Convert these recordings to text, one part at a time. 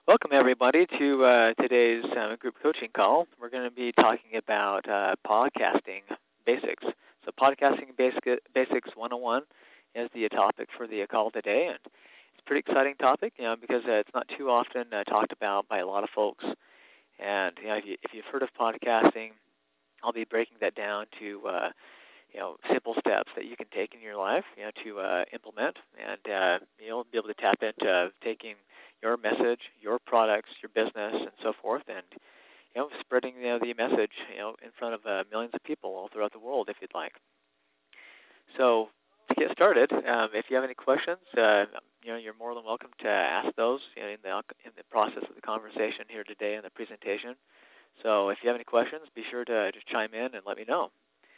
Welcome, everybody, to today's group coaching call. We're going to be talking about podcasting basics. So, Basics 101 is the topic for the call today, and it's a pretty exciting topic, because it's not too often talked about by a lot of folks. And if you've heard of podcasting, I'll be breaking that down to simple steps that you can take in your life, to implement, and you'll be able to tap into taking your message, your products, your business, and so forth, and spreading the message, in front of millions of people all throughout the world, if you'd like. So to get started, if you have any questions, you're more than welcome to ask those in the process of the conversation here today in the presentation. So if you have any questions, be sure to just chime in and let me know.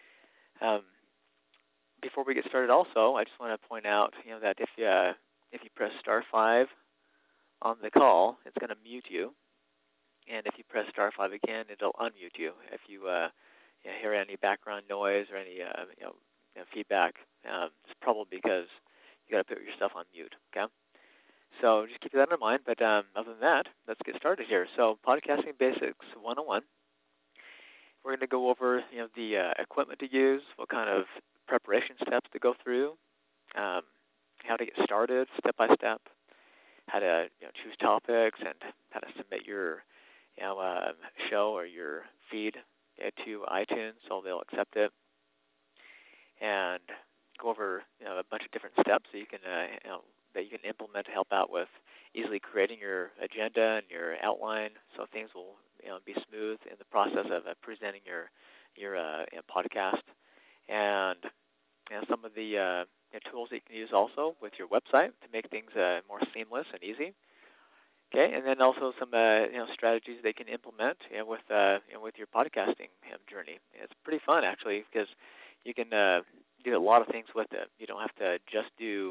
Before we get started, also, I just want to point out, that if you press *5 on the call, it's going to mute you, and if you press *5 again, it'll unmute you. If you hear any background noise or any feedback, it's probably because you got to put yourself on mute. Okay, so just keep that in mind. But other than that, let's get started here. So, Podcasting Basics 101. We're going to go over the equipment to use, what kind of preparation steps to go through, how to get started step by step, how to choose topics, and how to submit your show or your feed to iTunes so they'll accept it, and go over a bunch of different steps that you can implement to help out with easily creating your agenda and your outline, so things will be smooth in the process of presenting your podcast, and some of the tools that you can use also with your website to make things more seamless and easy. Okay, and then also some strategies they can implement with your podcasting journey. It's pretty fun actually, because you can do a lot of things with it. You don't have to just do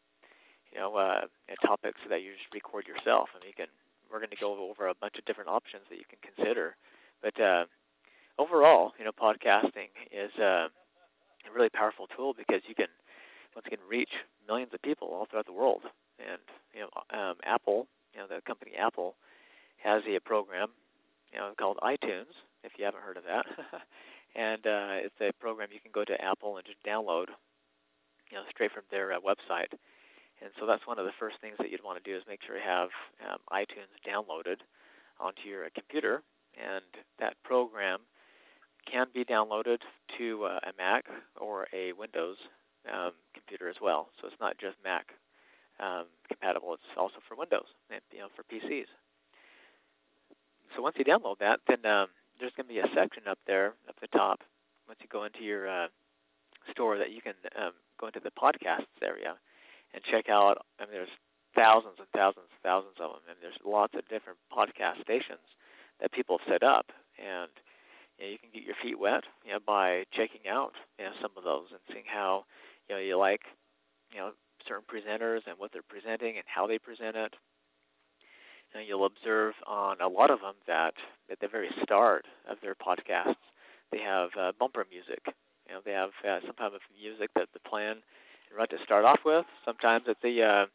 topics that you just record yourself. We're going to go over a bunch of different options that you can consider. But overall, podcasting is a really powerful tool, because you can reach millions of people all throughout the world. And Apple, the company Apple, has a program called iTunes, if you haven't heard of that. And it's a program you can go to Apple and just download straight from their website. And so that's one of the first things that you'd want to do, is make sure you have iTunes downloaded onto your computer. And that program can be downloaded to a Mac or a Windows computer as well. So it's not just Mac compatible; it's also for Windows and for PCs. So once you download that, then there's going to be a section up there at the top. Once you go into your store, that you can go into the podcasts area and check out. There's thousands and thousands and thousands of them, and there's lots of different podcast stations that people have set up, and you can get your feet wet by checking out some of those and seeing how you like certain presenters and what they're presenting and how they present it. You'll observe on a lot of them that at the very start of their podcasts, they have bumper music. They have some type of music that they plan right to start off with. Sometimes it's a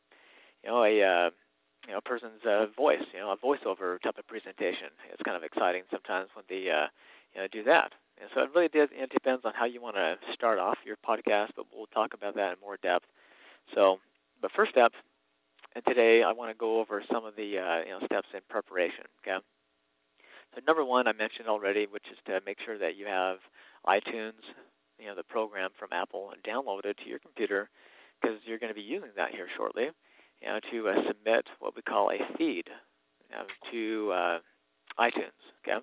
person's voice, a voiceover type of presentation. It's kind of exciting sometimes when they do that. And so it really depends on how you want to start off your podcast, but we'll talk about that in more depth. So, but first step, and today I want to go over some of the steps in preparation. Okay. So number one, I mentioned already, which is to make sure that you have iTunes, the program from Apple, downloaded to your computer, because you're going to be using that here shortly, to submit what we call a feed to iTunes. Okay.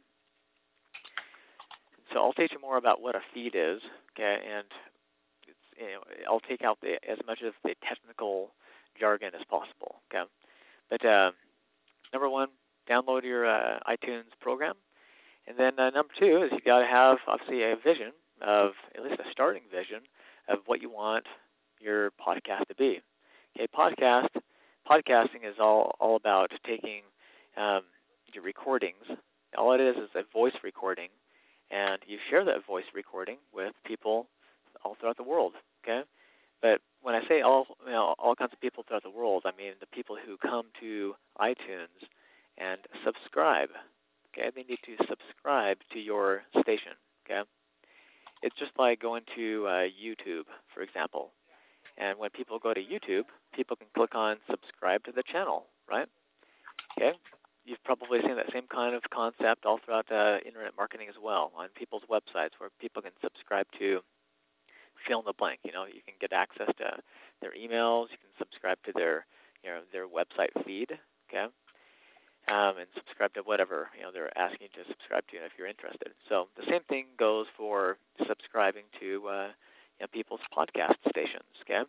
So I'll teach you more about what a feed is. Okay, and I'll take out as much of the technical jargon as possible. Okay, but number one, download your iTunes program, and then number two is you got to have obviously a vision of, at least a starting vision of what you want your podcast to be. Okay, podcasting is all about taking your recordings. All it is a voice recording, and you share that voice recording with people all throughout the world. Okay, but when I say all kinds of people throughout the world, I mean the people who come to iTunes and subscribe. Okay, they need to subscribe to your station. Okay, it's just like going to YouTube, for example. And when people go to YouTube, people can click on subscribe to the channel, right? Okay, you've probably seen that same kind of concept all throughout internet marketing as well on people's websites, where people can subscribe to fill in the blank. You can get access to their emails. You can subscribe to their website feed. Okay, and subscribe to whatever they're asking you to subscribe to if you're interested. So the same thing goes for subscribing to people's podcast stations. Okay,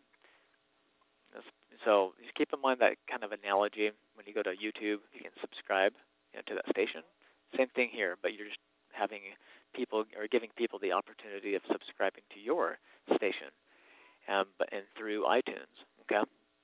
so just keep in mind that kind of analogy. When you go to YouTube, you can subscribe to that station. Same thing here, but you're just having people or giving people the opportunity of subscribing to your station, but through iTunes. Okay.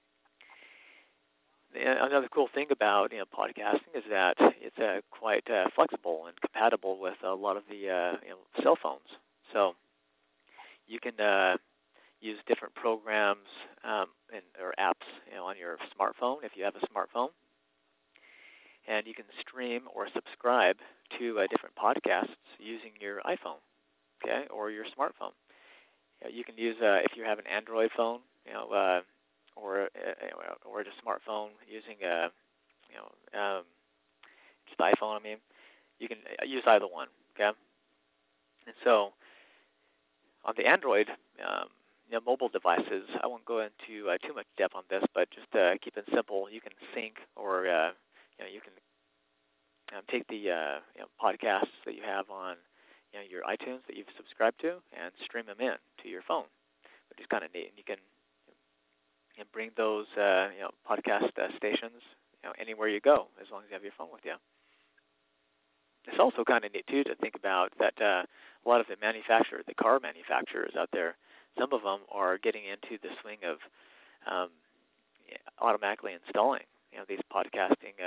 Another cool thing about podcasting is that it's quite flexible and compatible with a lot of the cell phones. So you can use different programs or apps on your smartphone if you have a smartphone, and you can stream or subscribe to different podcasts using your iPhone, okay, or your smartphone. You can use if you have an Android phone, or just a smartphone using just iPhone. I mean, you can use either one. Okay, and so on the Android mobile devices, I won't go into too much depth on this, but just keep it simple. You can sync, or you can take the podcasts that you have on your iTunes that you've subscribed to and stream them in to your phone, which is kind of neat. And you can bring those podcast stations anywhere you go, as long as you have your phone with you. It's also kind of neat too to think about that a lot of the car manufacturers out there, some of them are getting into the swing of automatically installing these podcasting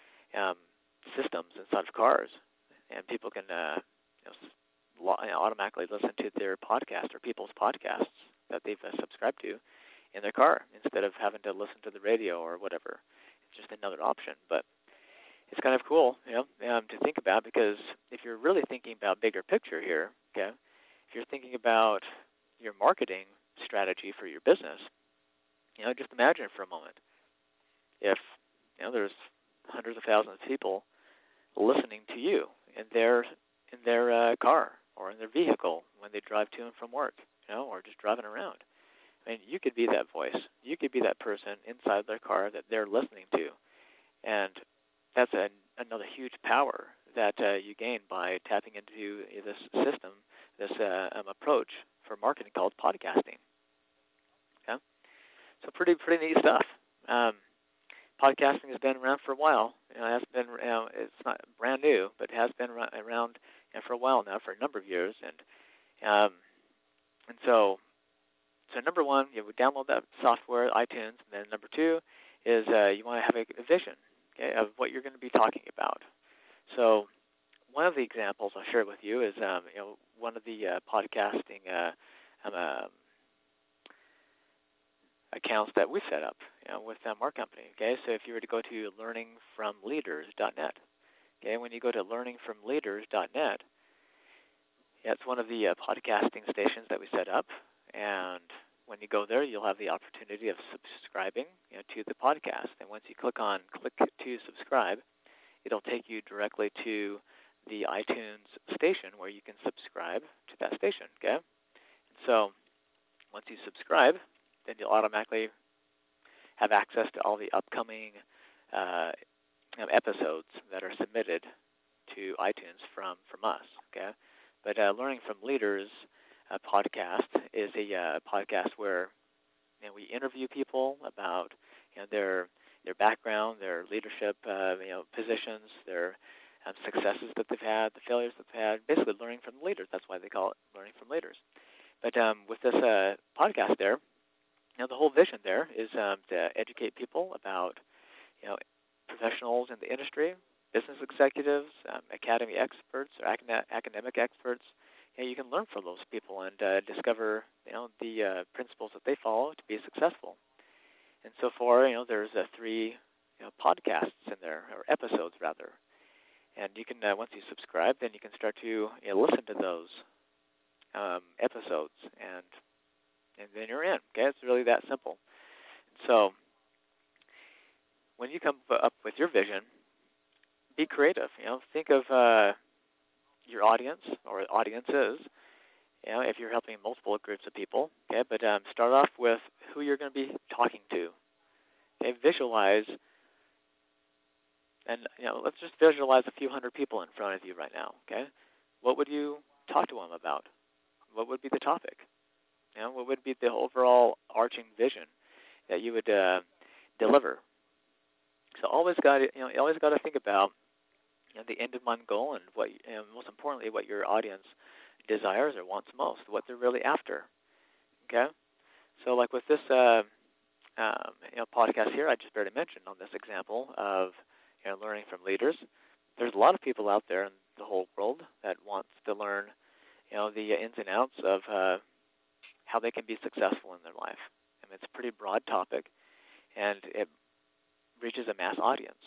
systems inside of cars, and people can automatically listen to their podcast or people's podcasts that they've subscribed to in their car instead of having to listen to the radio or whatever. It's just another option, but it's kind of cool, to think about, because if you're really thinking about bigger picture here, okay, if you're thinking about your marketing strategy for your business, just imagine for a moment if there's hundreds of thousands of people listening to you in their car or in their vehicle when they drive to and from work, or just driving around. I mean, you could be that voice. You could be that person inside their car that they're listening to, and that's another huge power that you gain by tapping into this system, this approach for marketing called podcasting. Okay, so pretty neat stuff. Podcasting has been around for a while. It has been. It's not brand new, but it has been around for a while now, for a number of years, and so number one, you would download that software, iTunes, and then number two is you want to have a vision, okay, of what you're going to be talking about. So one of the examples I'll share with you is one of the podcasting accounts that we set up with our company. Okay, so if you were to go to learningfromleaders.net, okay, when you go to learningfromleaders.net, it's one of the podcasting stations that we set up, and when you go there, you'll have the opportunity of subscribing to the podcast. And once you click to subscribe, it'll take you directly to the iTunes station where you can subscribe to that station. Okay, and so once you subscribe, then you'll automatically have access to all the upcoming episodes that are submitted to iTunes from us. Okay, but Learning from Leaders podcast is a podcast where we interview people about their background, their leadership positions, their successes that they've had, the failures that they've had, basically learning from the leaders. That's why they call it Learning from Leaders. But with this podcast there, the whole vision there is to educate people about professionals in the industry, business executives, academy experts, or academic experts. You can learn from those people and discover the principles that they follow to be successful. And so far, there's 3 podcasts in there, or episodes rather. And you can once you subscribe, then you can start to listen to those episodes, and then you're in. Okay, it's really that simple. So when you come up with your vision, be creative. Think of your audience or audiences. If you're helping multiple groups of people, okay, but start off with who you're going to be talking to. Okay, visualize, and let's just visualize a few hundred people in front of you right now. Okay, what would you talk to them about? What would be the topic? What would be the overall arching vision that you would deliver? So you always got to think about the end in mind goal, and what, most importantly, what your audience desires or wants most, what they're really after. Okay, so like with this podcast here, I just barely mentioned on this example of learning from leaders. There's a lot of people out there in the whole world that wants to learn the ins and outs of how they can be successful in their life. I mean, it's a pretty broad topic, and it reaches a mass audience.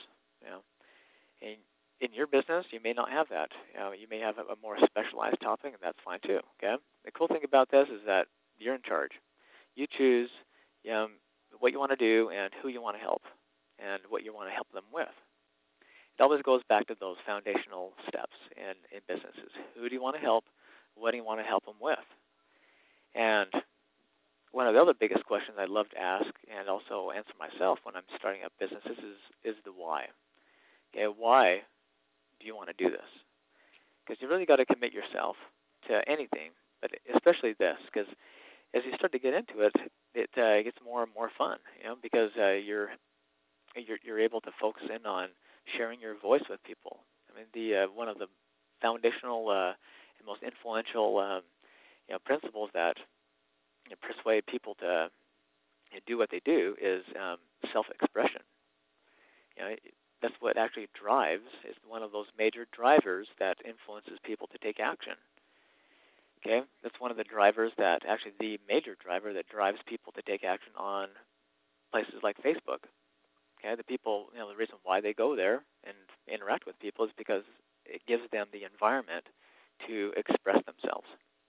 And in your business, you may not have that. You may have a more specialized topic, and that's fine too. Okay. The cool thing about this is that you're in charge. You choose what you want to do and who you want to help, and what you want to help them with. It always goes back to those foundational steps in businesses. Who do you want to help? What do you want to help them with? And one of the other biggest questions I love to ask and also answer myself when I'm starting up businesses is the why. Okay, why do you want to do this? Because you really got to commit yourself to anything, but especially this, because as you start to get into it, it gets more and more fun. Because you're able to focus in on sharing your voice with people. I mean, the one of the foundational and most influential principles that persuade people to do what they do is self-expression. That's what actually drives, is one of those major drivers that influences people to take action. Okay, that's one of the drivers that, actually the major driver that drives people to take action on places like Facebook. Okay, the people, the reason why they go there and interact with people is because it gives them the environment to express themselves.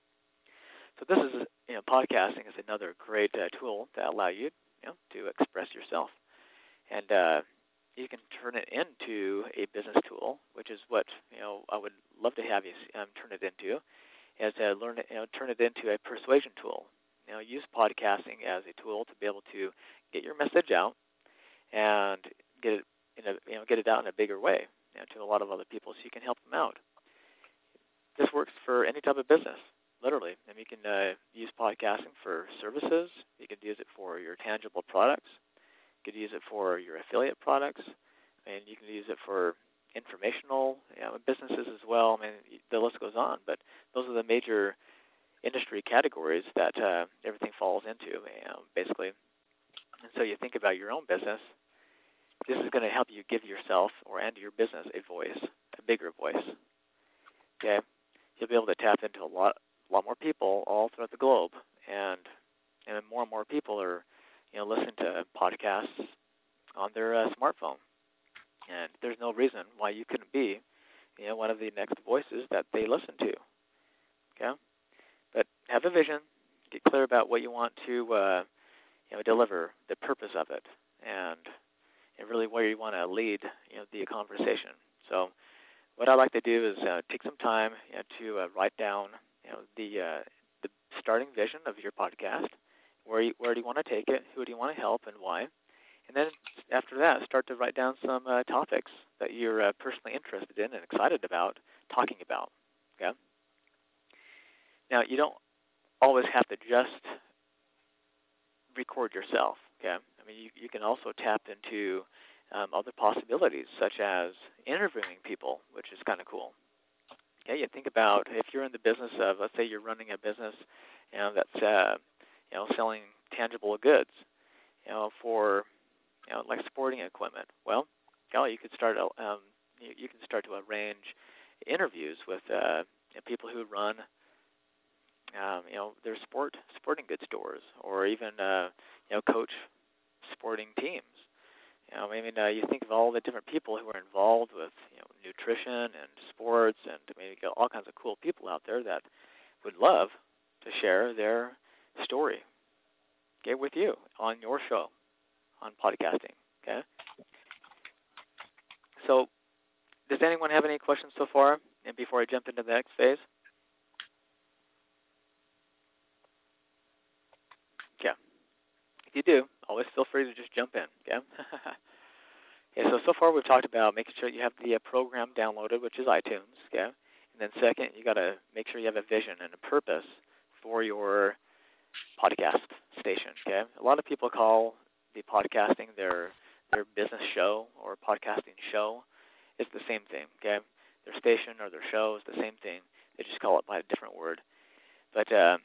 So this is, podcasting is another great tool that allow you, to express yourself, and you can turn it into a business tool, which is what I would love to have you turn it into, is turn it into a persuasion tool. Use podcasting as a tool to be able to get your message out and get it out in a bigger way to a lot of other people, so you can help them out. This works for any type of business, literally. I mean, you can use podcasting for services. You can use it for your tangible products. You could use it for your affiliate products, and you can use it for informational businesses as well. I mean, the list goes on, but those are the major industry categories that everything falls into, basically. And so you think about your own business. This is going to help you give yourself and your business a voice, a bigger voice. Okay, you'll be able to tap into a lot more people all throughout the globe, and more people are listening to podcasts on their smartphone. And there's no reason why you couldn't be one of the next voices that they listen to. Okay, but have a vision, get clear about what you want to deliver, the purpose of it, and really where you want to lead the conversation. So what I like to do is take some time to write down the starting vision of your podcast. Where do you want to take it? Who do you want to help, and why? And then after that, start to write down some topics that you're personally interested in and excited about talking about. Okay. Now, you don't always have to just record yourself. Okay. I mean, you can also tap into other possibilities, such as interviewing people, which is kind of cool. Okay. You think about if you're in the business of, let's say, you're running a business that's selling tangible goods, for like sporting equipment. Well, you could start you can start to arrange interviews with people who run their sporting goods stores, or even coach sporting teams. I mean, you think of all the different people who are involved with, nutrition and sports, and maybe all kinds of cool people out there that would love to share their story, okay, with you on your show, on podcasting, okay? So does anyone have any questions so far, and before I jump into the next phase? Okay. If you do, always feel free to just jump in, okay? Okay, so far we've talked about making sure you have the program downloaded, which is iTunes, okay? And then second, you got to make sure you have a vision and a purpose for your podcast station, okay? A lot of people call the podcasting their business show or podcasting show. It's the same thing, okay? Their station or their show is the same thing. They just call it by a different word. But,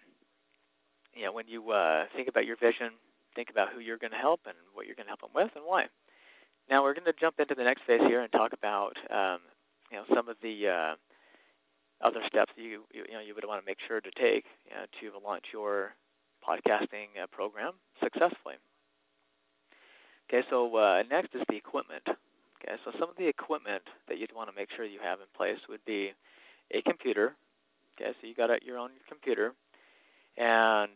when you think about your vision, think about who you're going to help and what you're going to help them with and why. Now we're going to jump into the next phase here and talk about some of the other steps that you would want to make sure to take to launch your podcasting program successfully. Okay, so next is the equipment. Okay, so some of the equipment that you'd want to make sure you have in place would be a computer. Okay, so you got your own computer, and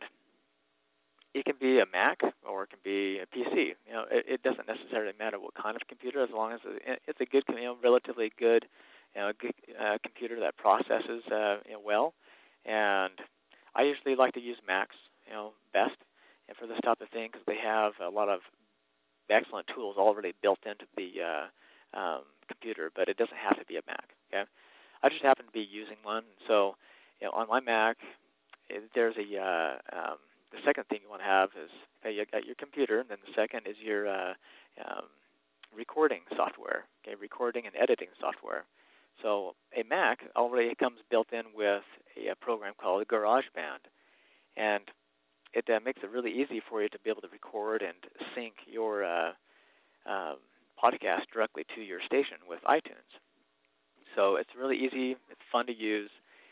it can be a Mac or it can be a PC. It doesn't necessarily matter what kind of computer, as long as it's a good, relatively good, computer that processes well. And I usually like to use Macs, best, and for this type of thing, because they have a lot of excellent tools already built into the computer, but it doesn't have to be a Mac. Okay, I just happen to be using one, so on my Mac, there's the second thing you want to have is you got your computer, and then the second is your recording software, okay, recording and editing software. So a Mac already comes built in with a program called GarageBand, and it makes it really easy for you to be able to record and sync your podcast directly to your station with iTunes. So it's really easy, it's fun to use,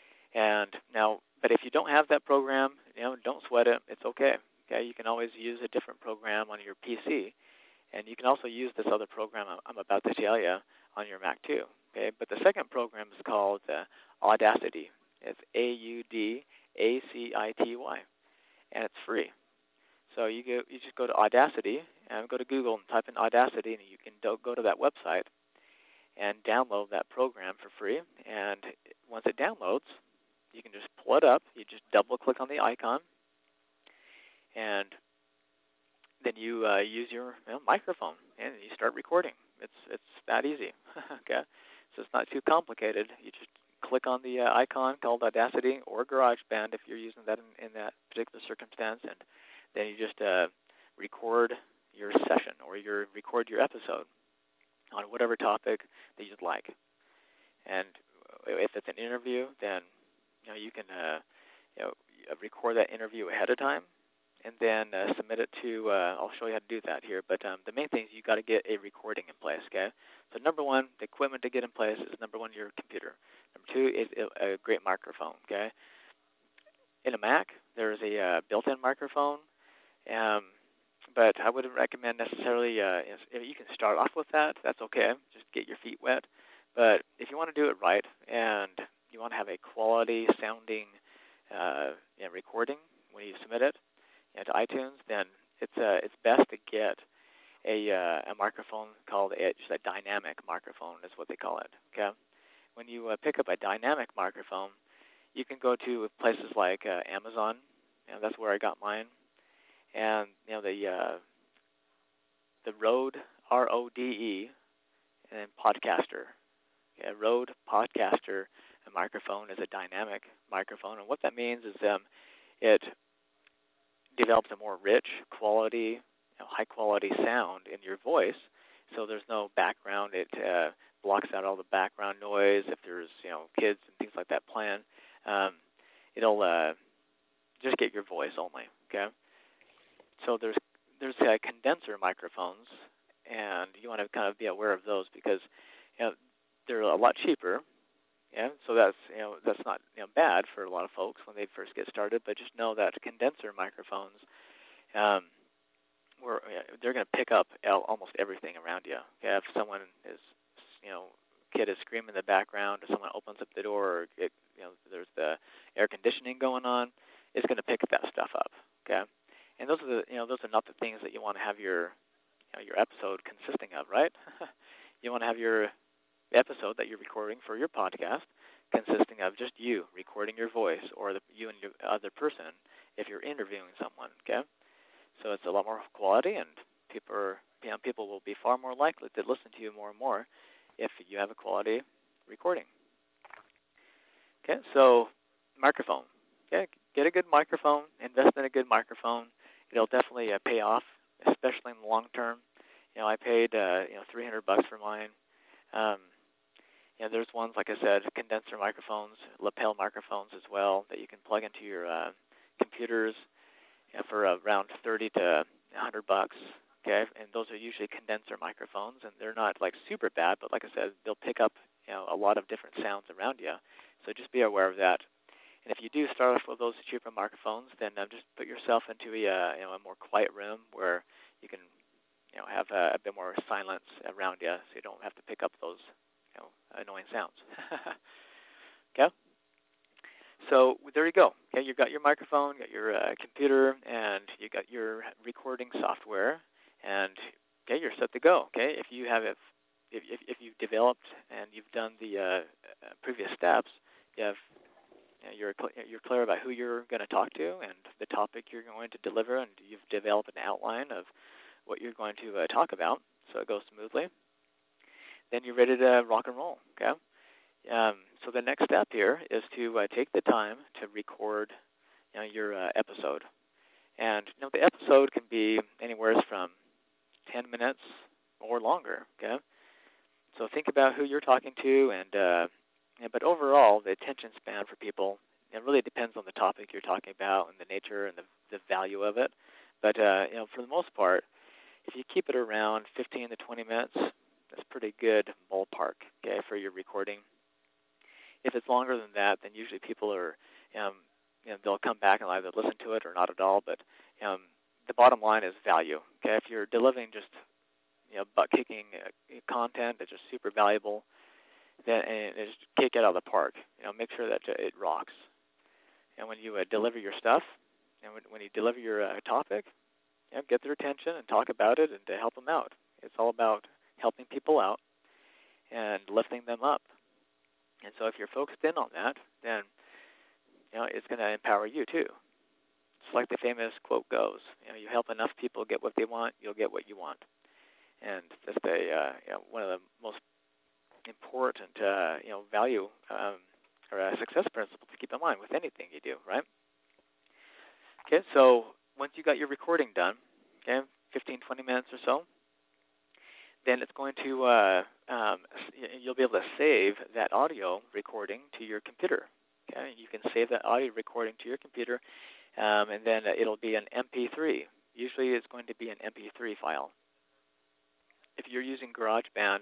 but if you don't have that program, don't sweat it. It's okay. Okay, you can always use a different program on your PC, and you can also use this other program I'm about to tell you on your Mac too. Okay, but the second program is called Audacity. It's Audacity, and it's free. So you just go to Audacity and go to Google and type in Audacity, and you can go to that website and download that program for free. And once it downloads, you can just pull it up. You just double-click on the icon, and then you use your microphone, and you start recording. It's that easy. Okay, so it's not too complicated. You just click on the icon called Audacity or GarageBand if you're using that in that particular circumstance, and then you just record your session or record your episode on whatever topic that you'd like. And if it's an interview, then you can record that interview ahead of time and then submit it to, I'll show you how to do that here, but the main thing is you got to get a recording in place, okay? So number one, the equipment to get in place is number one, your computer. Number two is a great microphone, okay? In a Mac, there's a built-in microphone, but I wouldn't recommend necessarily, if you can start off with that, that's okay, just get your feet wet. But if you want to do it right and you want to have a quality sounding recording when you submit it to iTunes, then it's best to get a microphone called just a dynamic microphone is what they call it. Okay, when you pick up a dynamic microphone, you can go to places like Amazon. That's where I got mine, and the Rode RODE and Podcaster. Okay, Rode Podcaster microphone is a dynamic microphone, and what that means is it develops a more rich quality, high-quality sound in your voice, so there's no background. It blocks out all the background noise if there's kids and things like that playing. It'll just get your voice only. Okay, so there's condenser microphones, and you want to kind of be aware of those because they're a lot cheaper. Yeah, so that's not bad for a lot of folks when they first get started, but just know that condenser microphones, where they're going to pick up almost everything around you. Okay? If someone is, kid is screaming in the background, or someone opens up the door, or there's the air conditioning going on, it's going to pick that stuff up. Okay? And those are those are not the things that you want to have your episode consisting of, right? You want to have your episode that you're recording for your podcast consisting of just you recording your voice, or you and your other person if you're interviewing someone. Okay, so it's a lot more quality, and people will be far more likely to listen to you more and more if you have a quality recording. Okay, so microphone. Okay, get a good microphone. Invest in a good microphone. It'll definitely pay off, especially in the long term. I paid $300 for mine. There's ones, like I said, condenser microphones, lapel microphones as well, that you can plug into your computers for around $30 to $100. Okay, and those are usually condenser microphones, and they're not like super bad, but like I said, they'll pick up a lot of different sounds around you. So just be aware of that. And if you do start off with those cheaper microphones, then just put yourself into a more quiet room where you can have a bit more silence around you, so you don't have to pick up those annoying sounds. Okay? So there you go. Okay, you've got your microphone, you got your computer, and you got your recording software, and okay, you're set to go. Okay, if you have if you've developed and you've done the previous steps, you're clear about who you're going to talk to and the topic you're going to deliver, and you've developed an outline of what you're going to talk about, so it goes smoothly. Then you're ready to rock and roll. Okay. So the next step here is to take the time to record your episode. And the episode can be anywhere from 10 minutes or longer. Okay. So think about who you're talking to, but overall, the attention span for people, it really depends on the topic you're talking about and the nature and the value of it. But for the most part, if you keep it around 15 to 20 minutes, that's pretty good ballpark, okay, for your recording. If it's longer than that, then usually people are, they'll come back and either listen to it or not at all. But the bottom line is value. Okay, if you're delivering just butt-kicking content that's just super valuable, then just kick it out of the park. Make sure that it rocks. And when you deliver your stuff, and when you deliver your topic, get their attention and talk about it and to help them out. It's all about helping people out and lifting them up. And so if you're focused in on that, then it's going to empower you too. It's like the famous quote goes, you help enough people get what they want, you'll get what you want. And that's one of the most important value or a success principle to keep in mind with anything you do, right? Okay, so once you got your recording done, 15, 20 minutes or so, then it's going to, you'll be able to save that audio recording to your computer. Okay, you can save that audio recording to your computer, and then it'll be an MP3. Usually it's going to be an MP3 file. If you're using GarageBand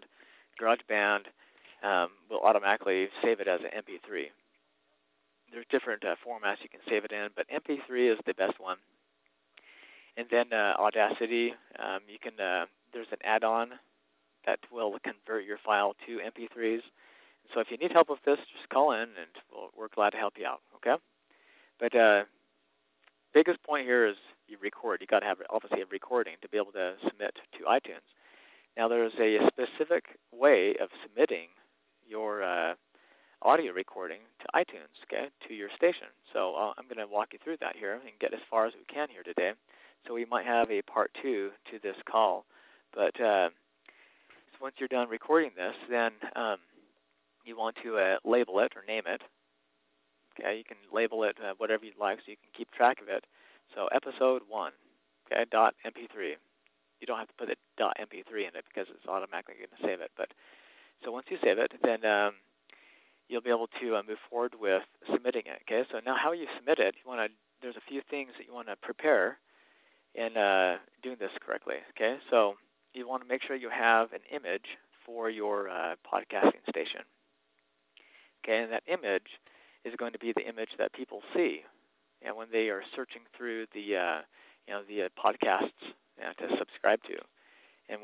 will automatically save it as an MP3. There's different formats you can save it in, but MP3 is the best one. And then Audacity, you can. There's an add-on that will convert your file to MP3s. So if you need help with this, just call in, and we're glad to help you out. Okay. But biggest point here is you record. You got to have obviously a recording to be able to submit to iTunes. Now there's a specific way of submitting your audio recording to iTunes, okay, to your station. So I'm going to walk you through that here and get as far as we can here today. So we might have a part 2 to this call. But so once you're done recording this, then you want to label it or name it. Okay, you can label it whatever you'd like so you can keep track of it. So episode 1, okay, .mp3. You don't have to put a .mp3 in it because it's automatically going to save it. But so once you save it, then you'll be able to move forward with submitting it. Okay, so now how you submit it, there's a few things that you want to prepare in doing this correctly. Okay, so you want to make sure you have an image for your podcasting station. Okay, and that image is going to be the image that people see, and when they are searching through the the podcasts to subscribe to. And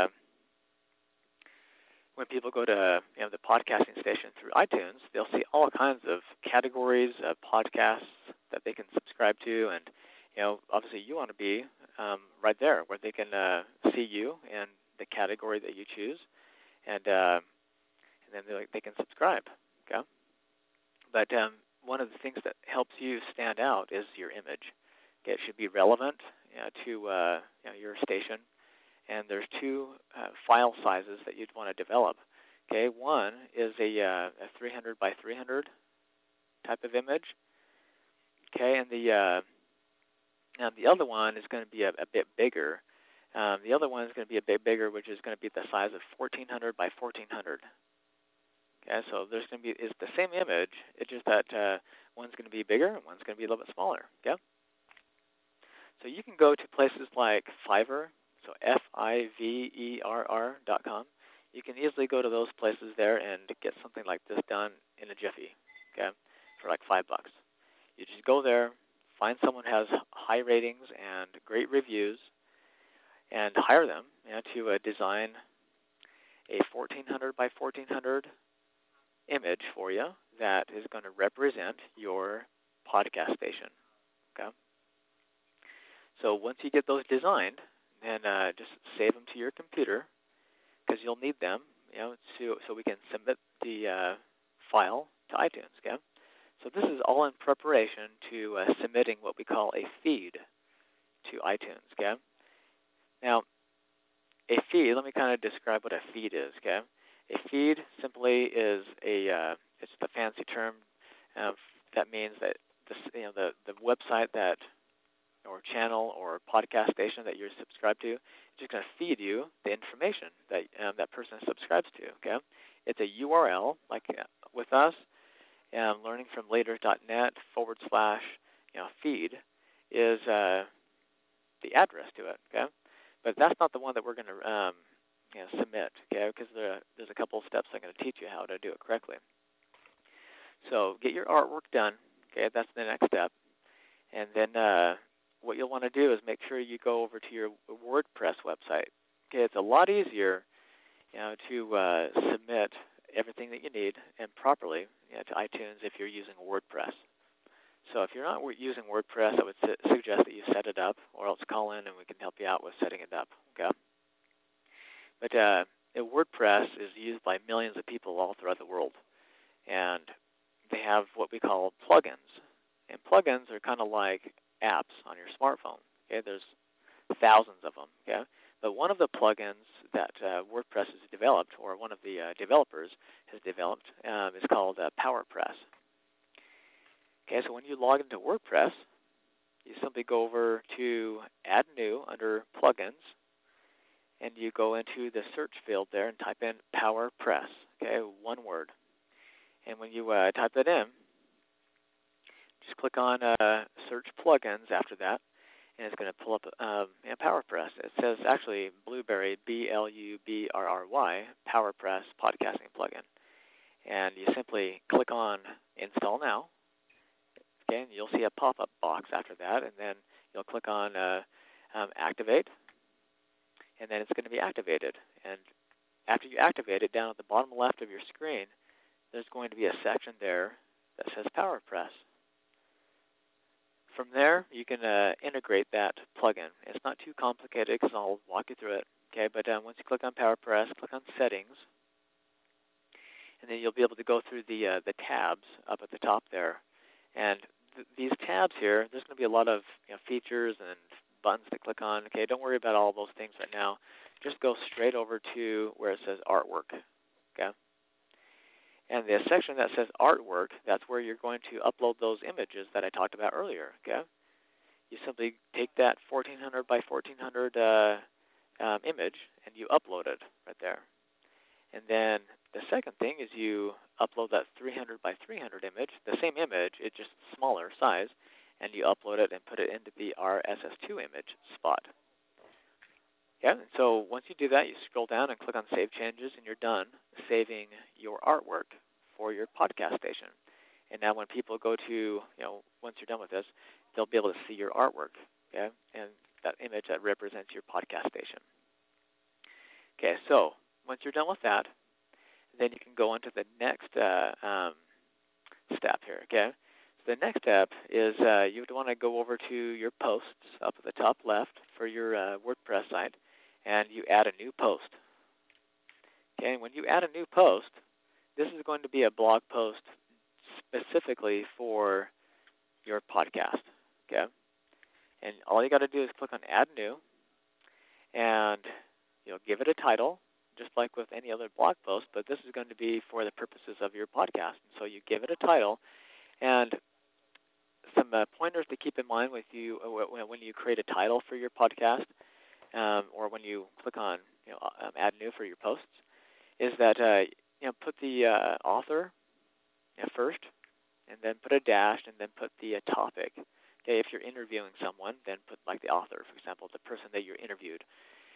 when people go to the podcasting station through iTunes, they'll see all kinds of categories of podcasts that they can subscribe to, and obviously you want to be right there where they can see you and the category that you choose, and then they can subscribe. Okay, but one of the things that helps you stand out is your image. Okay, it should be relevant to your station. And there's two file sizes that you'd want to develop. Okay, one is a 300 by 300 type of image. Okay, and the other one is going to be a bit bigger. The other one is going to be a bit bigger, which is going to be the size of 1400 by 1400. Okay, so there's going to be it's the same image. It's just that one's going to be bigger and one's going to be a little bit smaller. Okay, so you can go to places like Fiverr. So Fiverr.com. You can easily go to those places there and get something like this done in a jiffy, okay, for like $5. You just go there, find someone who has high ratings and great reviews, and hire them to design a 1400 by 1400 image for you that is going to represent your podcast station. Okay. So once you get those designed, and just save them to your computer because you'll need them, so we can submit the file to iTunes. Okay, so this is all in preparation to submitting what we call a feed to iTunes. Okay, now a feed. Let me kind of describe what a feed is. Okay, a feed simply is it's the fancy term that means that the website that or channel or podcast station that you're subscribed to, it's just going to feed you the information that that person subscribes to. Okay, it's a URL like with us, learningfromlater.net/feed is the address to it. Okay, but that's not the one that we're going to submit. Okay, because there's a couple of steps I'm going to teach you how to do it correctly. So get your artwork done. Okay, that's the next step, and then what you'll want to do is make sure you go over to your WordPress website. Okay, it's a lot easier, to submit everything that you need and properly to iTunes if you're using WordPress. So if you're not using WordPress, I would suggest that you set it up, or else call in and we can help you out with setting it up. Okay. But WordPress is used by millions of people all throughout the world, and they have what we call plugins. And plugins are kind of like apps on your smartphone. Okay, there's thousands of them. Okay, but one of the plugins that WordPress has developed, or one of the developers has developed, is called PowerPress. Okay, so when you log into WordPress, you simply go over to Add New under Plugins, and you go into the search field there and type in PowerPress. Okay, one word. And when you type that in, just click on Search Plugins after that, and it's going to pull up PowerPress. It says actually Blubrry, Blubrry, PowerPress podcasting plugin. And you simply click on Install Now. Okay, and you'll see a pop-up box after that, and then you'll click on Activate, and then it's going to be activated. And after you activate it, down at the bottom left of your screen, there's going to be a section there that says PowerPress. From there, you can integrate that plugin. It's not too complicated because I'll walk you through it. Okay, but once you click on PowerPress, click on Settings, and then you'll be able to go through the tabs up at the top there. And these tabs here, there's going to be a lot of features and buttons to click on. Okay, don't worry about all those things right now. Just go straight over to where it says Artwork. Okay. And the section that says Artwork, that's where you're going to upload those images that I talked about earlier. Okay. You simply take that 1400 by 1400 image and you upload it right there. And then the second thing is you upload that 300 by 300 image, the same image, it's just smaller size, and you upload it and put it into the RSS2 image spot. Yeah, and so once you do that, you scroll down and click on Save Changes, and you're done saving your artwork for your podcast station. And now when people go to, once you're done with this, they'll be able to see your artwork. okay, and that image that represents your podcast station. Okay, so once you're done with that, then you can go on to the next step here, okay? So the next step is you would want to go over to your posts up at the top left for your WordPress site, and you add a new post. Okay, and when you add a new post, this is going to be a blog post specifically for your podcast, okay? And all you got to do is click on Add New, and you'll give it a title, just like with any other blog post, but this is going to be for the purposes of your podcast. And so you give it a title, and some pointers to keep in mind with you when you create a title for your podcast, or when you click on Add New for your posts, is that put the author first, and then put a dash, and then put the topic. Okay, if you're interviewing someone, then put like the author, for example, the person that you interviewed.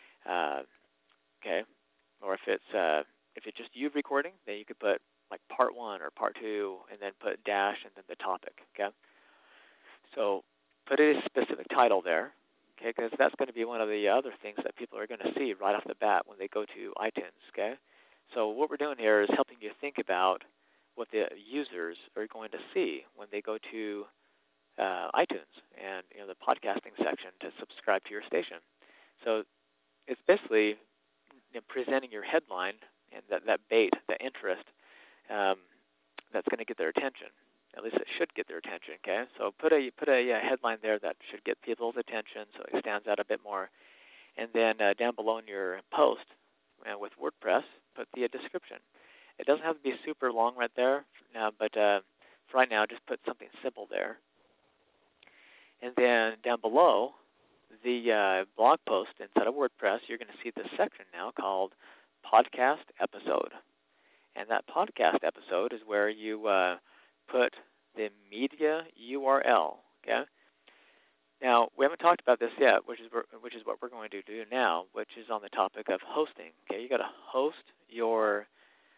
Okay, or if it's just you recording, then you could put like part 1 or part 2, and then put dash and then the topic. Okay, so put a specific title there. Okay, because that's going to be one of the other things that people are going to see right off the bat when they go to iTunes. Okay, so what we're doing here is helping you think about what the users are going to see when they go to iTunes and the podcasting section to subscribe to your station. So it's basically presenting your headline and that bait, the interest, that's going to get their attention. At least it should get their attention. Okay, so put a headline there that should get people's attention, so it stands out a bit more. And then down below in your post with WordPress, put the description. It doesn't have to be super long right there, but for right now, just put something simple there. And then down below the blog post inside of WordPress, you're going to see this section now called Podcast Episode. And that podcast episode is where you put the media URL. Okay. Now we haven't talked about this yet, which is what we're going to do now, which is on the topic of hosting. Okay, you got to host your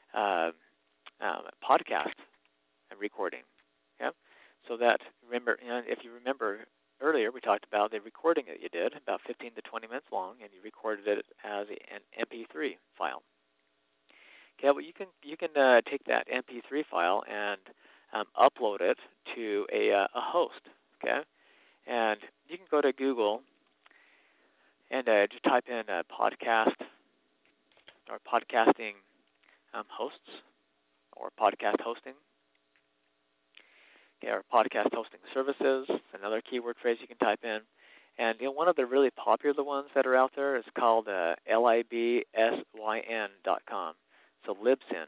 podcast recording. Okay, so that if you remember earlier, we talked about the recording that you did, about 15 to 20 minutes long, and you recorded it as an MP3 file. Okay, well you can take that MP3 file and upload it to a host. Okay, and you can go to Google and just type in podcast or podcasting hosts or podcast hosting. Okay, or podcast hosting services, another keyword phrase you can type in. And one of the really popular ones that are out there is called libsyn.com. So Libsyn.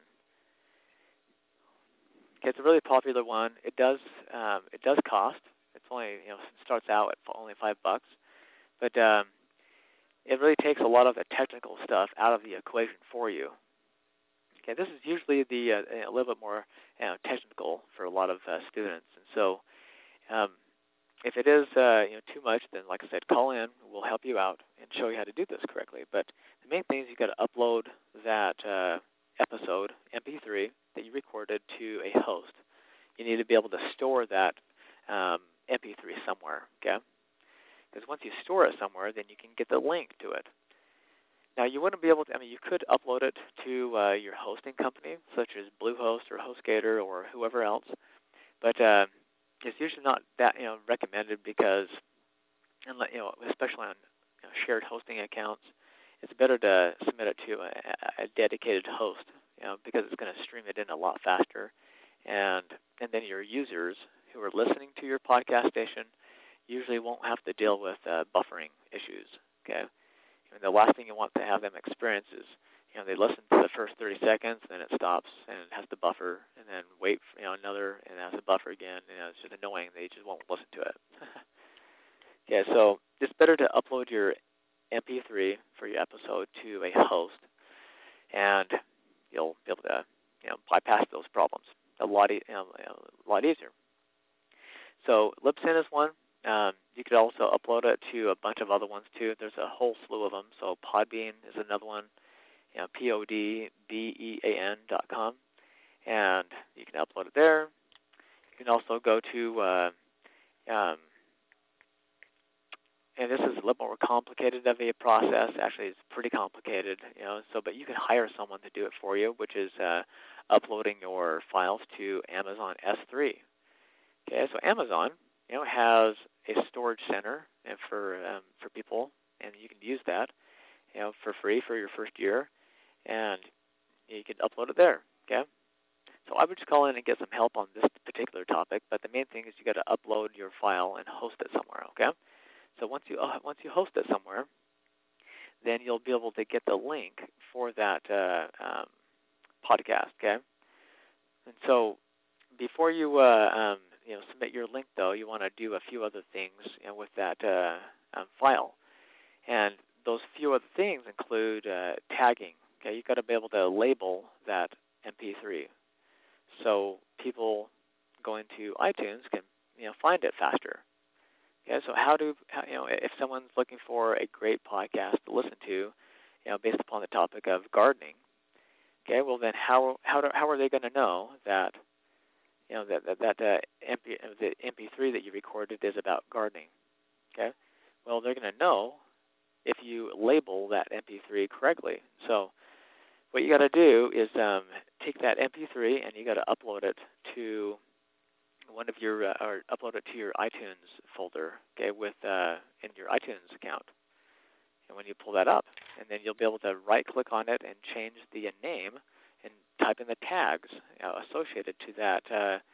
Okay, it's a really popular one. It does cost. It's only starts out at only $5, but it really takes a lot of the technical stuff out of the equation for you. Okay, this is usually the a little bit more technical for a lot of students, and so if it is too much, then like I said, call in. We'll help you out and show you how to do this correctly. But the main thing is you got to upload that episode MP3 that you recorded to a host. You need to be able to store that MP3 somewhere. Okay, because once you store it somewhere, then you can get the link to it. Now, you wouldn't be able to, you could upload it to your hosting company, such as Bluehost or HostGator or whoever else, but it's usually not that recommended because, especially on shared hosting accounts, it's better to submit it to a dedicated host, because it's going to stream it in a lot faster, and then your users who are listening to your podcast station usually won't have to deal with buffering issues. Okay. And the last thing you want to have them experience is, they listen to the first 30 seconds, then it stops, and it has to buffer, and then wait for, another, and it has to buffer again. It's just annoying. They just won't listen to it. Okay, so it's better to upload your MP3 for your episode to a host, and you'll be able to, bypass those problems a lot easier. So Libsyn is one. You could also upload it to a bunch of other ones too. There's a whole slew of them. So Podbean is another one, podbean.com, and you can upload it there. You can also go to and this is a little more complicated of a process. Actually, it's pretty complicated, but you can hire someone to do it for you, which is uploading your files to Amazon S3. Okay, so Amazon, has a storage center for people, and you can use that, for free for your first year, and you can upload it there. Okay, so I would just call in and get some help on this particular topic. But the main thing is you got to upload your file and host it somewhere. Okay, so once you host it somewhere, then you'll be able to get the link for that podcast. Okay, and so before you submit your link, though, you want to do a few other things with that file, and those few other things include tagging. Okay, you've got to be able to label that MP3 so people going to iTunes can find it faster. Okay, so if someone's looking for a great podcast to listen to, based upon the topic of gardening, okay, well then how are they going to know that the MP3 that you recorded is about gardening? Okay, well they're going to know if you label that MP3 correctly. So what you got to do is take that MP3 and you got to upload it to one of your or upload it to your iTunes folder, okay, with in your iTunes account. And when you pull that up, and then you'll be able to right-click on it and change the name and type in the tags associated to that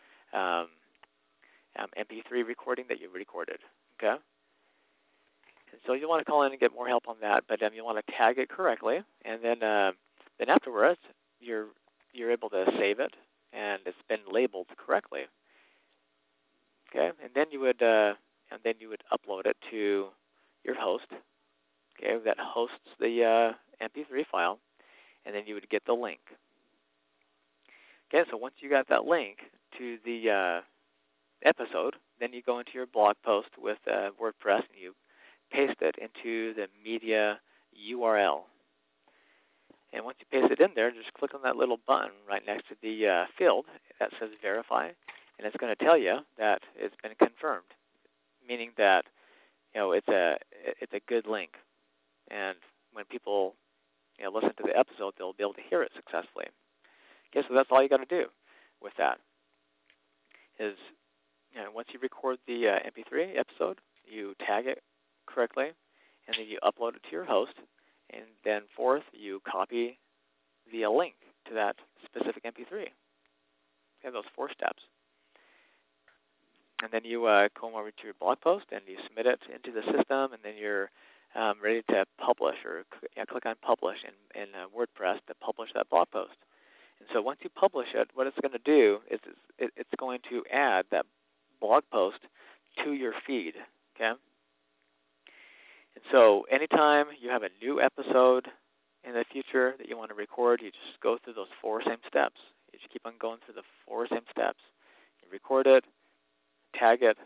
MP3 recording that you recorded. Okay. And so you want to call in and get more help on that, but you want to tag it correctly, and then afterwards you're able to save it, and it's been labeled correctly. Okay, and then you would upload it to your host. Okay, that hosts the MP3 file, and then you would get the link. Okay, so once you got that link to the episode, then you go into your blog post with WordPress and you paste it into the media URL. And once you paste it in there, just click on that little button right next to the field that says verify, and it's going to tell you that it's been confirmed, meaning that it's a good link, and when people listen to the episode, they'll be able to hear it successfully. Okay, so that's all you got to do with that. Is once you record the MP3 episode, you tag it correctly, and then you upload it to your host, and then fourth, you copy the link to that specific MP3. Okay, those 4 steps. And then you come over to your blog post and you submit it into the system, and then you're ready to publish, or click on publish in WordPress to publish that blog post. And so once you publish it, what it's going to do is it's going to add that blog post to your feed. Okay. And so anytime you have a new episode in the future that you want to record, you just go through those 4 same steps. You just keep on going through the 4 same steps. You record it, tag it,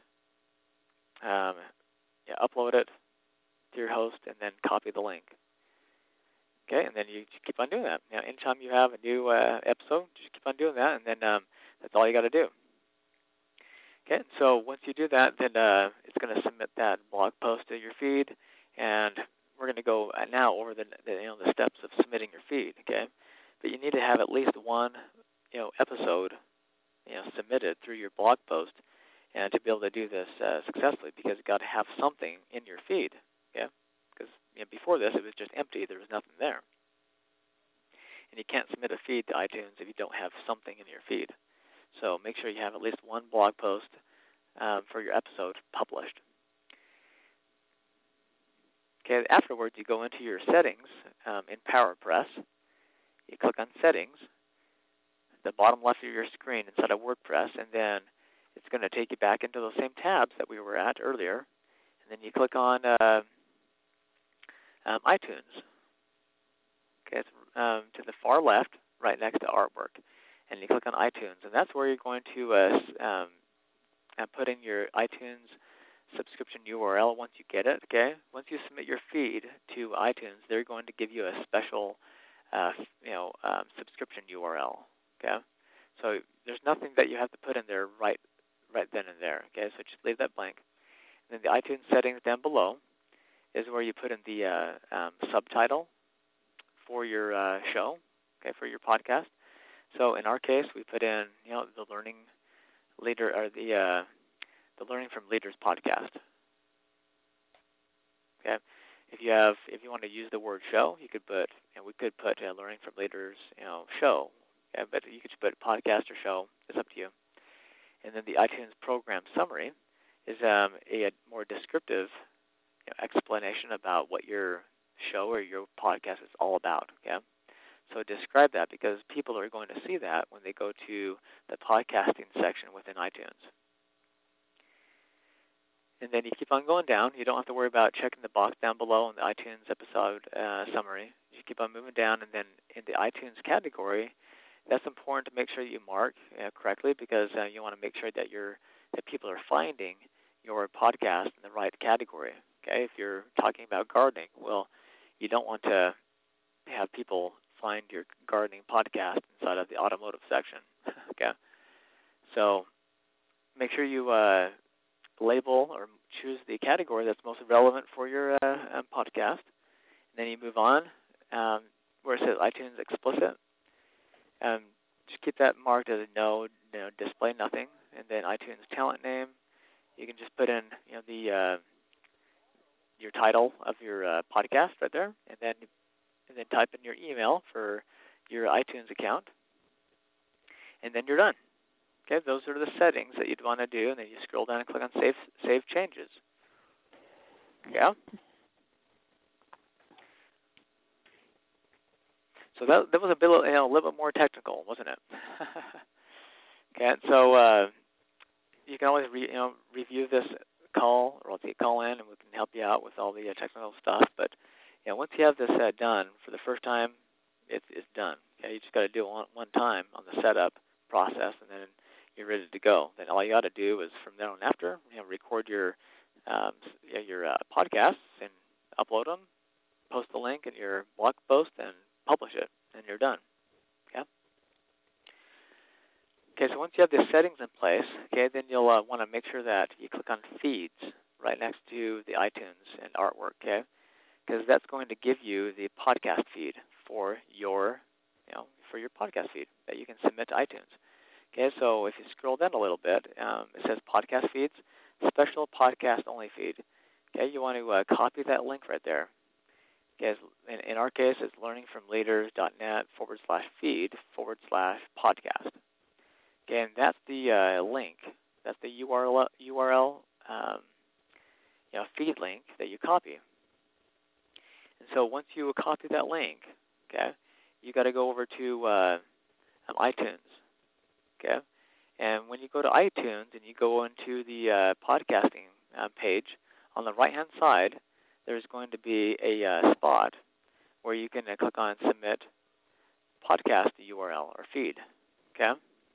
upload it to your host, and then copy the link. Okay, and then you just keep on doing that. Anytime you have a new episode, just keep on doing that, and then that's all you got to do. Okay, so once you do that, then it's going to submit that blog post to your feed, and we're going to go now over the steps of submitting your feed. Okay, but you need to have at least one episode submitted through your blog post, and to be able to do this successfully, because you've got to have something in your feed. Okay, because before this it was just empty; there was nothing there, and you can't submit a feed to iTunes if you don't have something in your feed. So make sure you have at least one blog post for your episode published. Okay, afterwards you go into your settings in PowerPress. You click on Settings, the bottom left of your screen inside of WordPress, and then it's going to take you back into those same tabs that we were at earlier. And then you click on iTunes. Okay, it's to the far left, right next to Artwork. And you click on iTunes, and that's where you're going to put in your iTunes subscription URL once you get it. Okay, once you submit your feed to iTunes, they're going to give you a special, subscription URL. Okay, so there's nothing that you have to put in there right then and there. Okay, so just leave that blank. And then the iTunes settings down below, is where you put in the subtitle for your show, okay, for your podcast. So in our case, we put in, the Learning Leader or the Learning from Leaders podcast. Okay, if you want to use the word show, you could put, we could put Learning from Leaders, show. Okay, but you could just put podcast or show. It's up to you. And then the iTunes program summary is a more descriptive explanation about what your show or your podcast is all about. Okay, so describe that, because people are going to see that when they go to the podcasting section within iTunes. And then you keep on going down. You don't have to worry about checking the box down below in the iTunes episode summary. You keep on moving down, and then in the iTunes category, that's important to make sure that you mark correctly, because you want to make sure that that people are finding your podcast in the right category. Okay, if you're talking about gardening, well, you don't want to have people find your gardening podcast inside of the automotive section. Okay, so make sure you label or choose the category that's most relevant for your podcast. And then you move on where it says iTunes explicit. Just keep that marked as a no, display nothing. And then iTunes talent name, you can just put in your title of your podcast right there, and then type in your email for your iTunes account, and then you're done. Okay, those are the settings that you'd want to do, and then you scroll down and click on Save Changes. Yeah. So that was a little bit more technical, wasn't it? Okay, so you can always review this call, or call in, and we can help you out with all the technical stuff. But once you have this done for the first time, it's done. Okay, you just got to do it one time on the setup process, and then you're ready to go. Then all you got to do is from there on after, record your podcasts and upload them, post the link in your blog post, and publish it, and you're done. Okay. Okay, so once you have the settings in place, okay, then you'll want to make sure that you click on Feeds right next to the iTunes and artwork, okay, because that's going to give you the podcast feed for your podcast feed that you can submit to iTunes. Okay, so if you scroll down a little bit, it says podcast feeds, special podcast only feed. Okay, you want to copy that link right there. Okay, in our case, it's learningfromleaders.net/feed/podcast. Okay, and that's the link. That's the URL feed link that you copy. And so once you copy that link, okay, you got to go over to iTunes. Okay, and when you go to iTunes and you go into the podcasting page, on the right-hand side, there's going to be a spot where you can click on Submit Podcast URL or feed. Okay.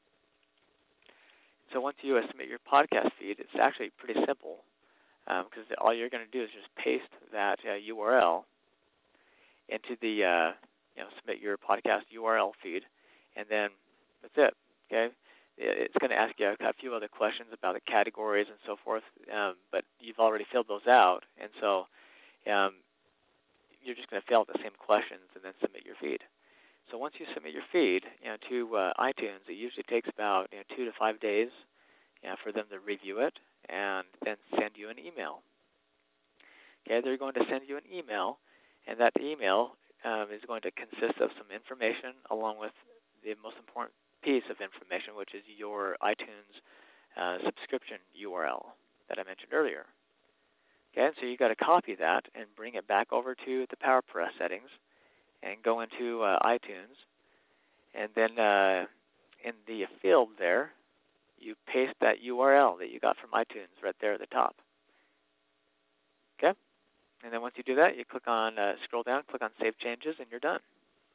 So once you submit your podcast feed, it's actually pretty simple, because all you're going to do is just paste that URL into the submit your podcast URL feed, and then that's it. Okay, it's going to ask you a few other questions about the categories and so forth, but you've already filled those out, and so you're just going to fill out the same questions and then submit your feed. So once you submit your feed to iTunes, it usually takes about 2 to 5 days for them to review it and then send you an email. Okay, they're going to send you an email, and that email is going to consist of some information along with the most important piece of information, which is your iTunes subscription URL that I mentioned earlier. Okay, so you got to copy that and bring it back over to the PowerPress settings and go into iTunes, and then in the field there, you paste that URL that you got from iTunes right there at the top. Okay, and then once you do that, you click on scroll down, click on Save Changes, and you're done.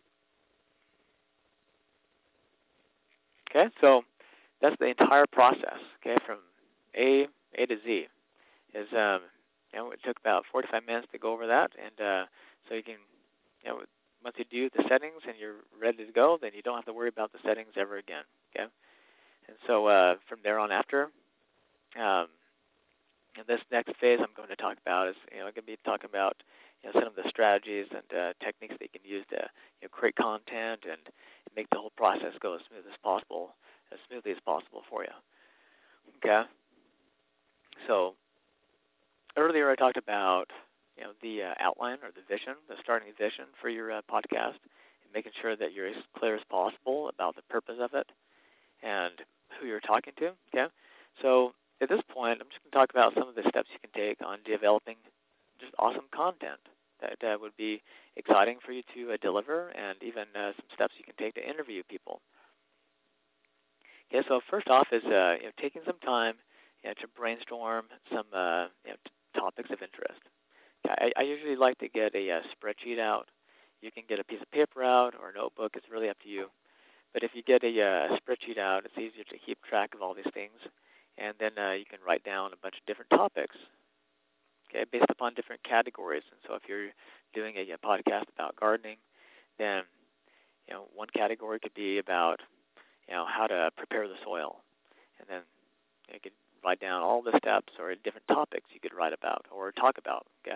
Okay, so that's the entire process. Okay, from A to Z. It took about 45 minutes to go over that, and so you can, once you do the settings and you're ready to go, then you don't have to worry about the settings ever again. Okay, and so from there on after, And this next phase I'm going to talk about is, I'm going to be talking about, some of the strategies and techniques that you can use to, create content and make the whole process go as smoothly as possible for you. Okay. So earlier I talked about, the outline or the vision, the starting vision for your podcast, and making sure that you're as clear as possible about the purpose of it and who you're talking to. Okay. So at this point, I'm just going to talk about some of the steps you can take on developing just awesome content that would be exciting for you to deliver, and even some steps you can take to interview people. Okay, so first off is taking some time to brainstorm some topics of interest. Okay, I usually like to get a spreadsheet out. You can get a piece of paper out or a notebook. It's really up to you. But if you get a spreadsheet out, it's easier to keep track of all these things. And then you can write down a bunch of different topics, okay, based upon different categories. And so if you're doing a podcast about gardening, then one category could be about how to prepare the soil, and then you could write down all the steps or different topics you could write about or talk about. Okay.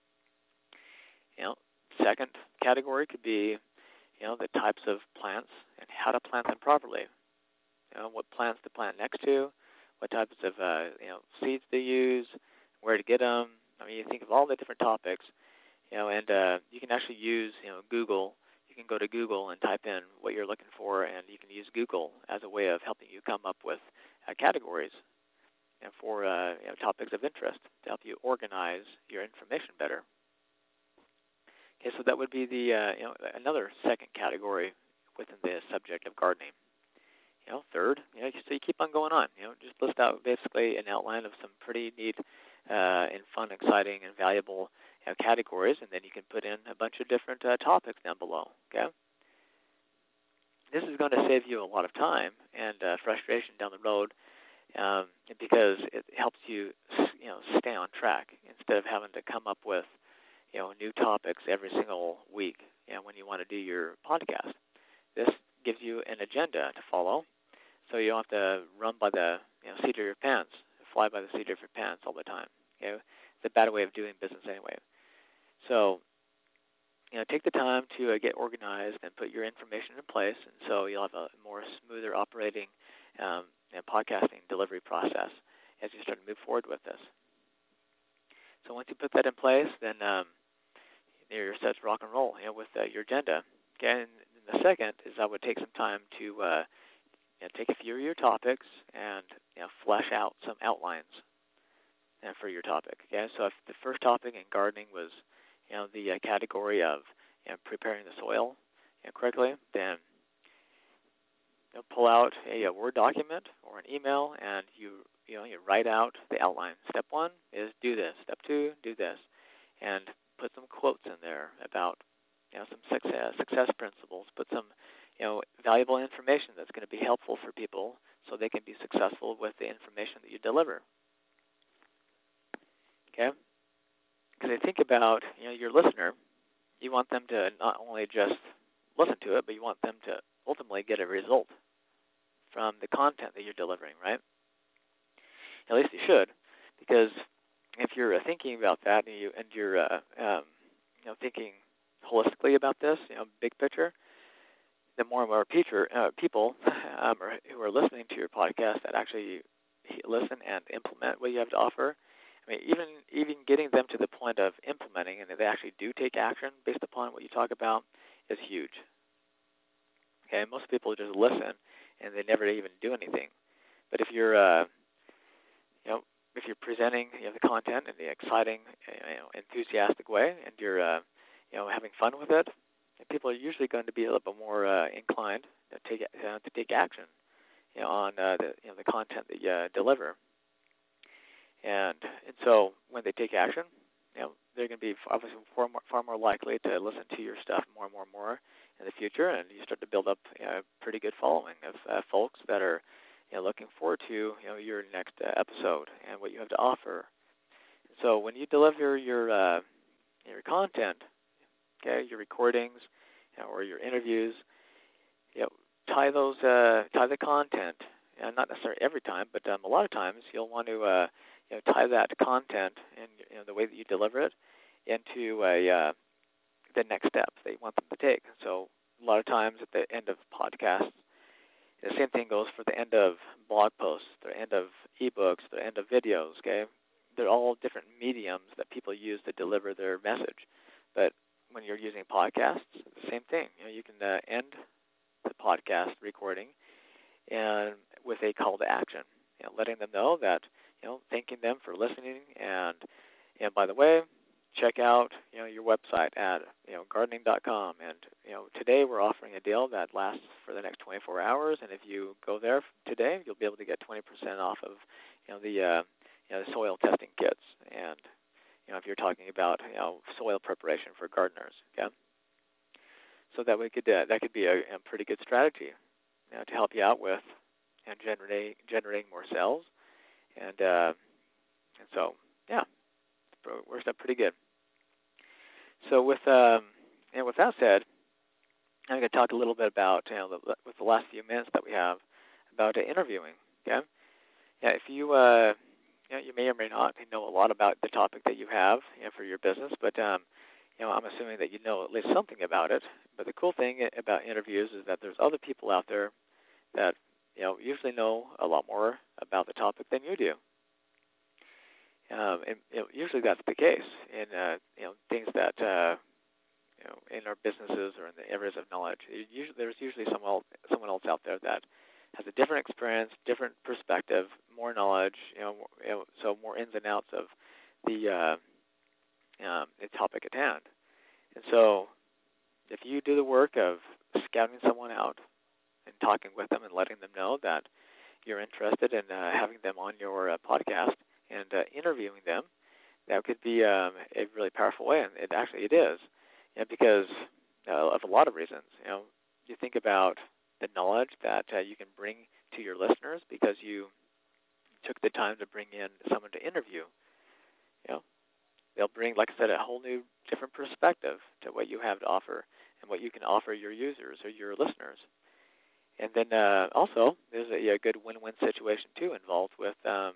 Second category could be the types of plants and how to plant them properly. What plants to plant next to, what types of seeds to use, where to get them. I mean, you think of all the different topics, and you can actually use Google. You can go to Google and type in what you're looking for, and you can use Google as a way of helping you come up with categories for topics of interest to help you organize your information better. Okay, so that would be the another second category within the subject of gardening. Third, so you keep on going on. Just list out basically an outline of some pretty neat and fun, exciting, and valuable categories, and then you can put in a bunch of different topics down below. Okay. This is going to save you a lot of time and frustration down the road, because it helps you, stay on track instead of having to come up with, new topics every single week, when you want to do your podcast. This gives you an agenda to follow, so you don't have to run by the seat of your pants, fly by the seat of your pants all the time. Okay? It's a bad way of doing business anyway. So, take the time to get organized and put your information in place, and so you'll have a more smoother operating podcasting delivery process as you start to move forward with this. So once you put that in place, then you're set to rock and roll with your agenda. Okay, and the second is I would take some time to take a few of your topics and flesh out some outlines for your topic. Okay, so if the first topic in gardening was the category of preparing the soil correctly, then pull out a Word document or an email, and you write out the outline. Step 1 is do this. Step 2, do this, and put some quotes in there about some success principles. Put some valuable information that's going to be helpful for people so they can be successful with the information that you deliver. Okay? Because I think about your listener, you want them to not only just listen to it, but you want them to ultimately get a result from the content that you're delivering, right? At least you should, because if you're thinking about that and you're thinking holistically about this, big picture, the more and more people who are listening to your podcast that actually listen and implement what you have to offer. I mean, even getting them to the point of implementing and that they actually do take action based upon what you talk about is huge. Okay, most people just listen and they never even do anything. But if you're if you're presenting the content in the exciting, enthusiastic way, and you're having fun with it, people are usually going to be a little bit more inclined to take action on the content that you deliver. And so when they take action, they're going to be obviously far more likely to listen to your stuff more and more in the future, and you start to build up a pretty good following of folks that are looking forward to your next episode and what you have to offer. So when you deliver your content, okay, your recordings or your interviews, tie the content. Not necessarily every time, but a lot of times you'll want to tie that content and the way that you deliver it into the next steps that you want them to take. So a lot of times at the end of podcasts, the same thing goes for the end of blog posts, the end of ebooks, the end of videos. Okay, they're all different mediums that people use to deliver their message. But when you're using podcasts, the same thing. You can end the podcast recording and with a call to action, letting them know that, thanking them for listening, and by the way, check out your website at gardening.com, and today we're offering a deal that lasts for the next 24 hours, and if you go there today, you'll be able to get 20% off of the soil testing kits, and if you're talking about soil preparation for gardeners, okay. So that could be a pretty good strategy to help you out with and generating more sales, and so yeah, it works out pretty good. So with that said, I'm going to talk a little bit about with the last few minutes that we have about interviewing. Okay, yeah, if you you may or may not know a lot about the topic that you have for your business, but I'm assuming that you know at least something about it. But the cool thing about interviews is that there's other people out there that usually know a lot more about the topic than you do. And usually that's the case in things that in our businesses or in the areas of knowledge. There's usually someone else out there that has a different experience, different perspective, more knowledge, so more ins and outs of the topic at hand. And so if you do the work of scouting someone out and talking with them and letting them know that you're interested in having them on your podcast and interviewing them, that could be a really powerful way, and it is, because of a lot of reasons. You think about the knowledge that you can bring to your listeners because you took the time to bring in someone to interview. They'll bring, like I said, a whole new, different perspective to what you have to offer and what you can offer your users or your listeners. And then also, there's a good win-win situation too involved with the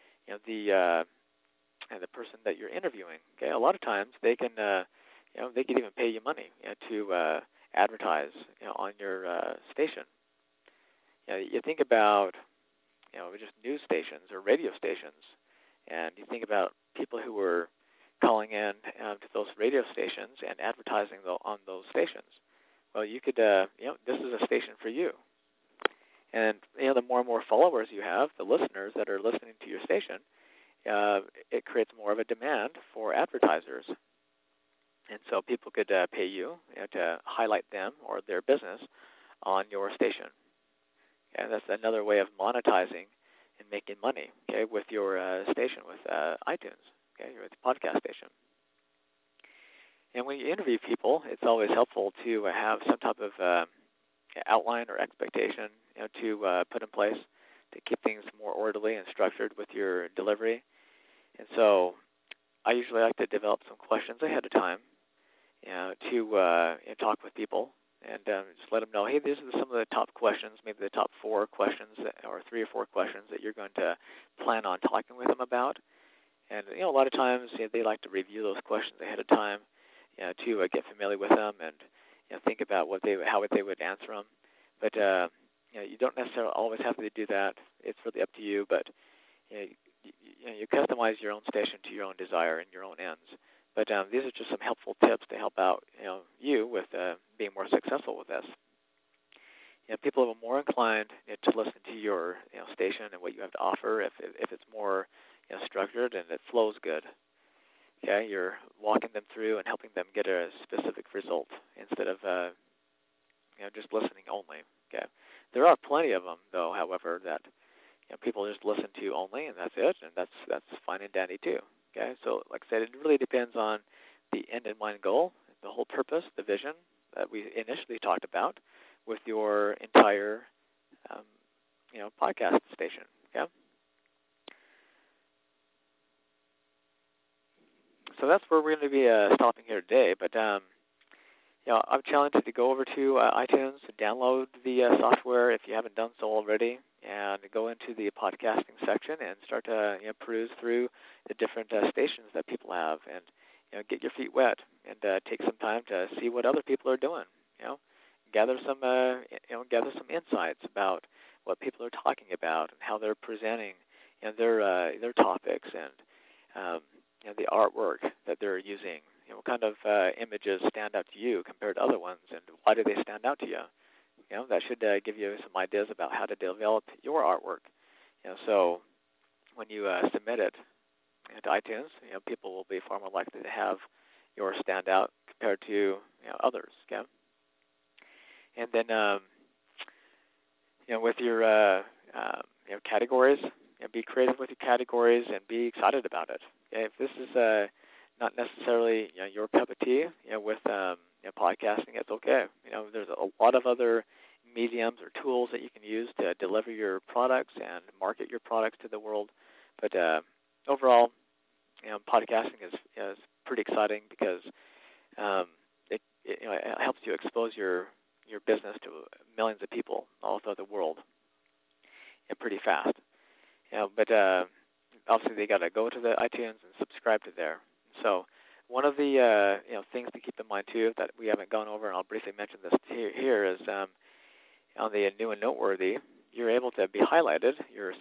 person that you're interviewing. Okay, a lot of times they can they could even pay you money to advertise on your station. You think about just news stations or radio stations, and you think about people who were calling in to those radio stations and advertising on those stations. Well, you could this is a station for you. And the more and more followers you have, the listeners that are listening to your station, it creates more of a demand for advertisers. And so people could pay you to highlight them or their business on your station. And that's another way of monetizing and making money, okay, with your station, with iTunes, okay, with the podcast station. And when you interview people, it's always helpful to have some type of outline or expectation to put in place to keep things more orderly and structured with your delivery. And so I usually like to develop some questions ahead of time to talk with people and just let them know, hey, these are some of the top questions, maybe the top 4 questions or 3 or 4 questions that you're going to plan on talking with them about. And a lot of times they like to review those questions ahead of time to get familiar with them and think about how they would answer them. But you don't necessarily always have to do that. It's really up to you. But you customize your own station to your own desire and your own ends. But these are just some helpful tips to help out you with being more successful with this. People are more inclined to listen to your station and what you have to offer if it's more structured and it flows good. Okay, you're walking them through and helping them get a specific result instead of just listening only. Okay, there are plenty of them though. However, that people just listen to only and that's it, and that's fine and dandy too. Okay, so like I said, it really depends on the end in mind goal, the whole purpose, the vision that we initially talked about with your entire podcast station. Okay. So that's where we're going to be stopping here today. But I'm challenged to go over to iTunes to download the software if you haven't done so already, and go into the podcasting section and start to peruse through the different stations that people have, and get your feet wet and take some time to see what other people are doing. Gather some gather some insights about what people are talking about and how they're presenting their topics, and the artwork that they're using. What kind of images stand out to you compared to other ones, and why do they stand out to you? That should give you some ideas about how to develop your artwork. So when you submit it to iTunes, people will be far more likely to have yours stand out compared to others. Okay, and then with your categories, be creative with your categories and be excited about it. Okay? If this is not necessarily your cup of tea, with podcasting, it's okay. There's a lot of other mediums or tools that you can use to deliver your products and market your products to the world. But overall, podcasting is pretty exciting because it helps you expose your business to millions of people all throughout the world pretty fast. But obviously they got to go to the iTunes and subscribe to there. So one of the things to keep in mind too that we haven't gone over, and I'll briefly mention this here, is on the new and noteworthy, you're able to be highlighted. Your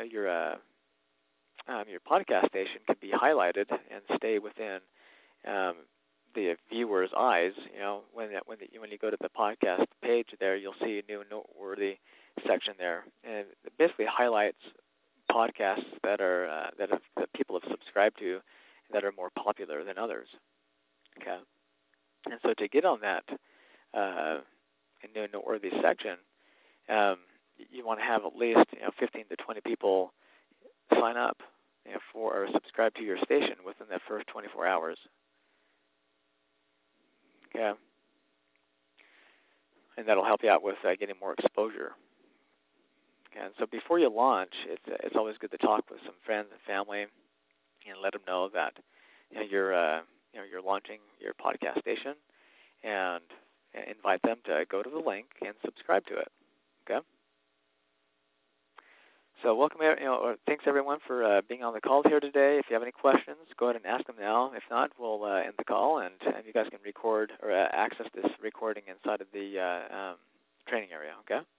podcast station can be highlighted and stay within the viewer's eyes. When you go to the podcast page there, you'll see a new and noteworthy section there, and it basically highlights podcasts that people have subscribed to that are more popular than others. Okay, and so to get on that new and noteworthy section, you want to have at least 15 to 20 people sign up for or subscribe to your station within the first 24 hours. Okay, and that'll help you out with getting more exposure. Okay, and so before you launch, it's always good to talk with some friends and family and let them know that you're launching your podcast station, and invite them to go to the link and subscribe to it. Okay. So welcome, thanks everyone for being on the call here today. If you have any questions, go ahead and ask them now. If not, we'll end the call, and you guys can record or access this recording inside of the training area. Okay.